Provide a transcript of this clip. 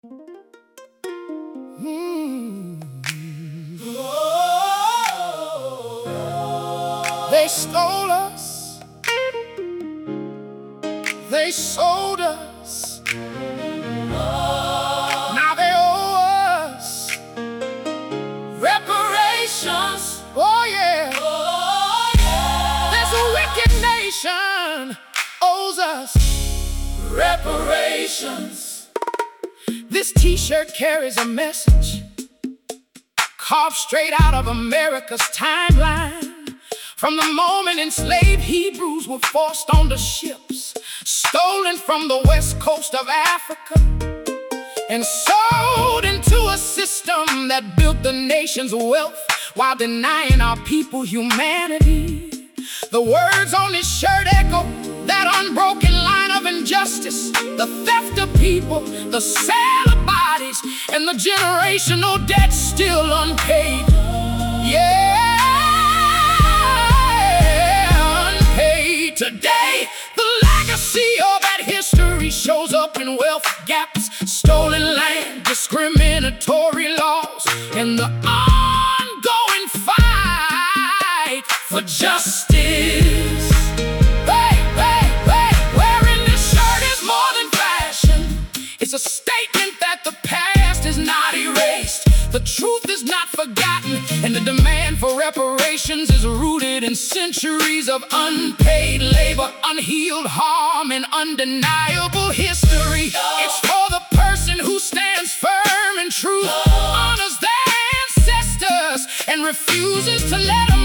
They stole us, they sold us, now they owe us reparations. Oh yeah, this wicked nation owes us reparations. This t-shirt carries a message carved straight out of America's timeline. From the moment enslaved Hebrews were forced onto ships, stolen from the west coast of Africa, and sold into a system that built the nation's wealth while denying our people humanity. The words on this shirt echo that unbroken line of injustice, the theft of people, the sale of bodies, and the generational debt still unpaid. Yeah, unpaid. Today, the legacy of that history shows up in wealth gaps, stolen land, discriminatory laws, and the ongoing fight for justice. Wearing this shirt is more than fashion. It's a statement that the past is not erased, the truth is not forgotten, and the demand for reparations is rooted in centuries of unpaid labor, unhealed harm, and undeniable history. It's for the person who stands firm in truth, honors their ancestors, and refuses to let them